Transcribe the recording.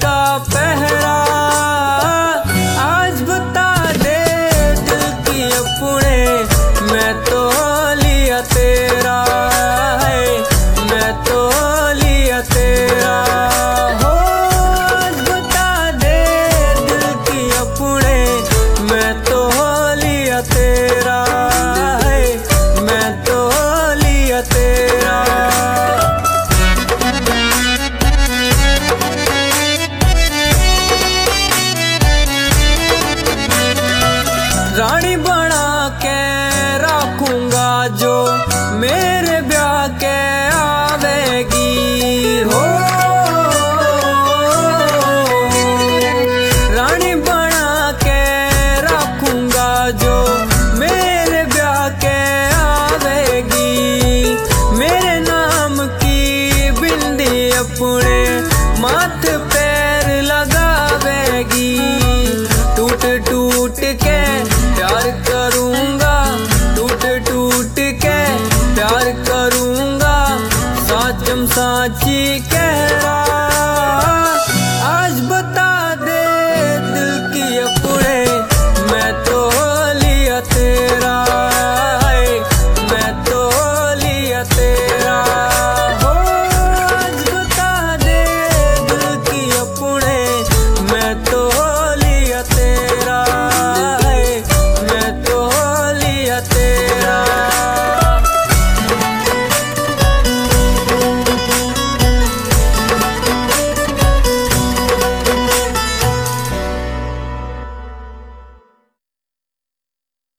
का पहरा। आज बता दे दिल की अपने, मैं तो लिया तेरा है, मैं तो लिया तेरा हो। आज बता दे दिल की अपने, मैं तो लिया तेरा है, मैं तो लिया तेरा। रानी